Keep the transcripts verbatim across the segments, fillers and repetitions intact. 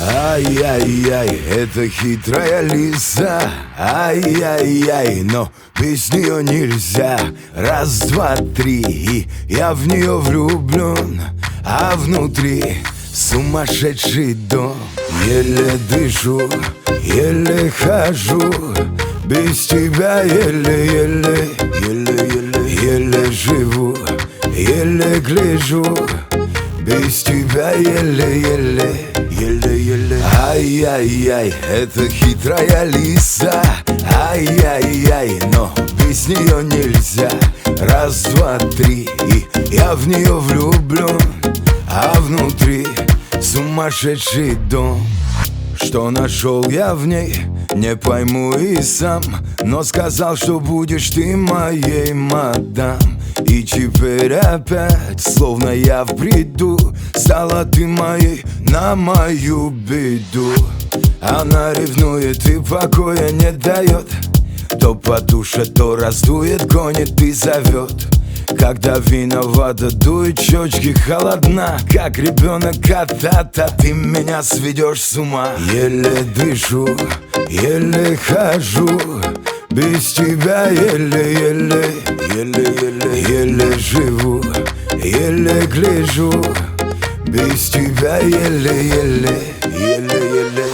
Ай-яй-яй, это хитрая лиса. Ай-яй-яй, но без нее нельзя. Раз, два, три, и я в нее влюблен. А внутри сумасшедший дом. Еле дышу, еле хожу. Без тебя еле-еле, еле-еле, еле живу, еле гляжу. Без тебя еле-еле, еле-еле. Ай-яй-яй, это хитрая лиса. Ай-яй-яй, но без нее нельзя. Раз, два, три, и я в нее влюблен. А внутри сумасшедший дом. Что нашел я в ней, не пойму и сам. Но сказал, что будешь ты моей мадам. И теперь опять, словно я в бреду, стала ты моей на мою беду. Она ревнует и покоя не дает. То потушит, то раздует, гонит и зовет. Когда виновата, дует щечки, холодна. Как ребенок кота-то, ты меня сведешь с ума. Еле дышу, еле хожу. Без тебя еле-еле, еле-еле, еле живу, еле гляжу. Без тебя еле-еле, еле-еле.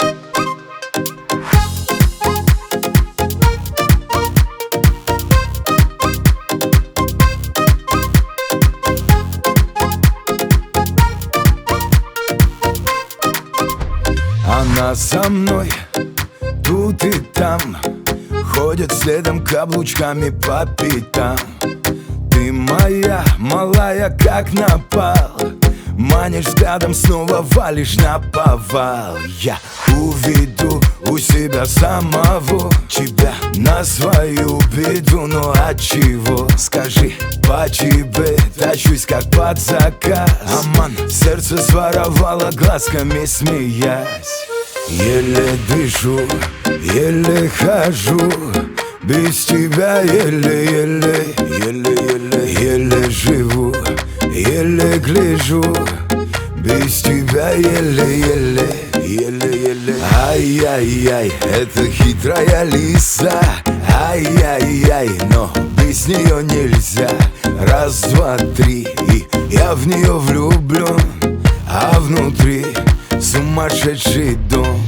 Она со мной тут и там, ходит следом каблучками по пятам. Ты моя, малая, как напал. Манишь взглядом, снова валишь на повал. Я уведу у себя самого тебя на свою беду. Но от чего, скажи, по тебе тащусь, как под заказ. Аман, сердце своровало, глазками смеясь. Еле дышу, еле хожу. Без тебя еле-еле, еле-еле, еле живу, еле гляжу. Без тебя еле-еле, еле-еле. Ай-яй-яй, это хитрая лиса. Ай-яй-яй, но без нее нельзя. Раз, два, три, и я в нее влюблен. А внутри сумасшедший дом.